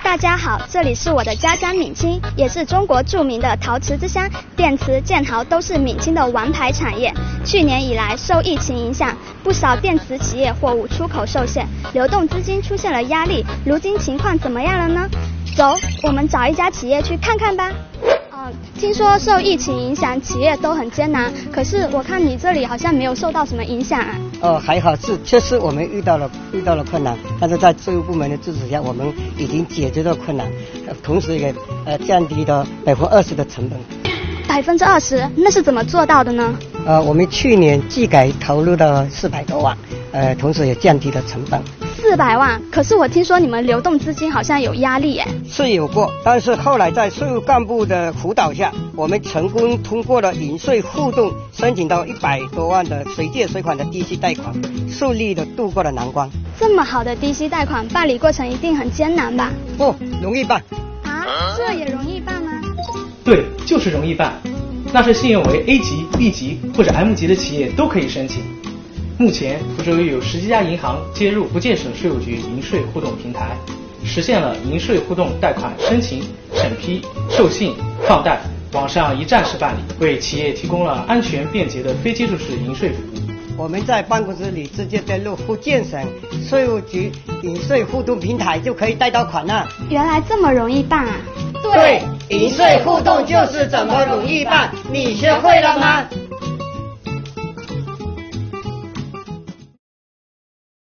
大家好，这里是我的家乡闽清，也是中国著名的陶瓷之乡，电瓷、建陶都是闽清的王牌产业。去年以来，受疫情影响，不少电瓷企业货物出口受限，流动资金出现了压力。如今情况怎么样了呢？走，我们找一家企业去看看吧。听说受疫情影响，企业都很艰难，可是我看你这里好像没有受到什么影响啊。 还好，确实我们遇到了困难，但是在税务部门的支持下，我们已经解决了困难，同时也降低了20%的成本。 20%？那是怎么做到的呢？ 我们去年技改投入了400多万，同时也降低了成本。 400万？可是我听说你们流动资金好像有压力耶。 是有过，但是后来在税务干部的辅导下，我们成功通过了银税互动，申请到100多万的随借随款的低息贷款，顺利的度过了难关。 这么好的低息贷款，办理过程一定很艰难吧？ 不，容易办。 这也容易办吗？ 对，就是容易办。那是信用为 A 级、B 级或者 M 级的企业都可以申请。目前，福州有10几家银行接入福建省税务局银税互动平台，实现了银税互动贷款申请、审批、授信、放贷网上一站式办理，为企业提供了安全便捷的非接触式银税服务。 我们在办公室里直接登录福建省税务局银税互动平台就可以贷到款了。 原来这么容易办啊！ 对，银税互动就是怎么容易办，你学会了吗？